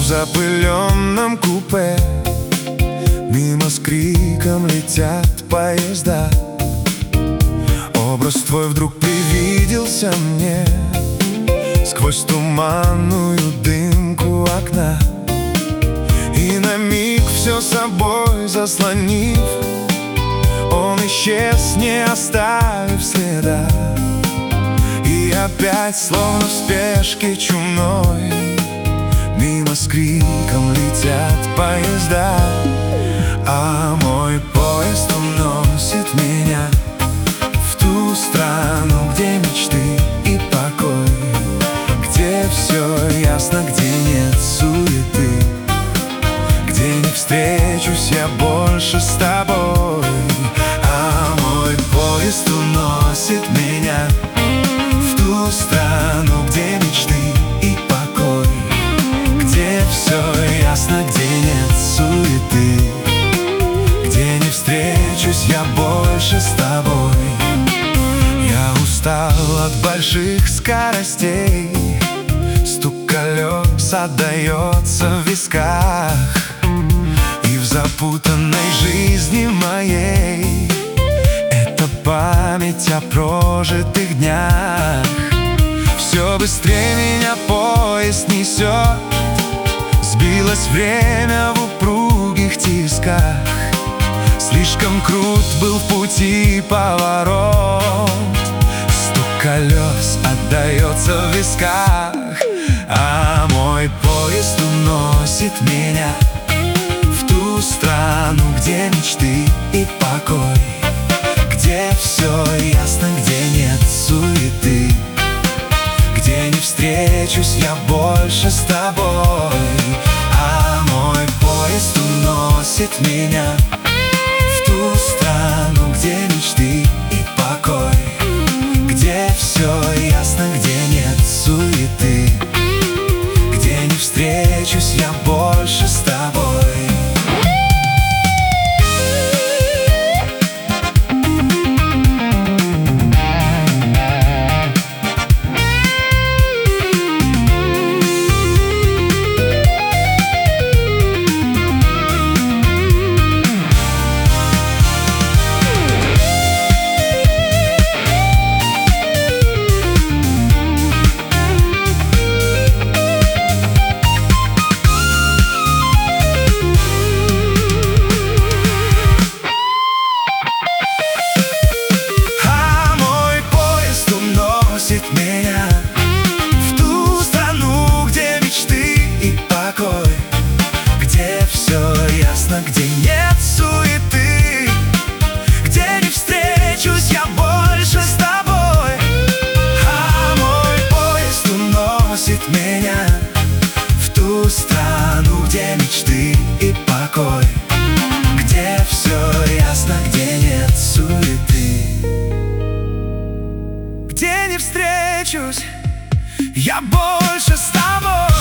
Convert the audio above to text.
запыленном купе мимо с криком летят поезда. Образ твой вдруг привиделся мне сквозь туманную дымку окна, и на миг все собой заслонив, он исчез, не оставив следа. И опять, словно в спешке чумной, мимо с криком летят поезда. А мой поезд уносит меня в ту страну, где мечты и покой, где все ясно, где нет суеты, где не встречусь я больше с тобой. А мой поезд уносит меня в ту страну, где мечты и покой, где все ясно, где нет суеты, где не встречусь я больше с тобой. Я устал от больших скоростей, стук колес отдается в висках, и в запутанной жизни моей это память о прожитых днях. Все быстрее меня поезд несет, сбилось время в упругих тисках. Слишком крут был в пути поворот, стук колес отдается в висках. А мой поезд уносит меня в ту страну, где мечты и покой, где все ясно, где нет суеты, где не встречусь я больше с тобой. А мой поезд уносит меня в ту страну, где мечты и покой, где все ясно, где нет суеты, где не встречусь я больше с тобой. Меня в ту страну, где мечты и покой, где все ясно, где нет суеты, где не встречусь я больше с тобой. А мой поезд уносит меня в ту страну, где мечты и покой, где все ясно, где нет суеты, где не встречусь я больше с тобой.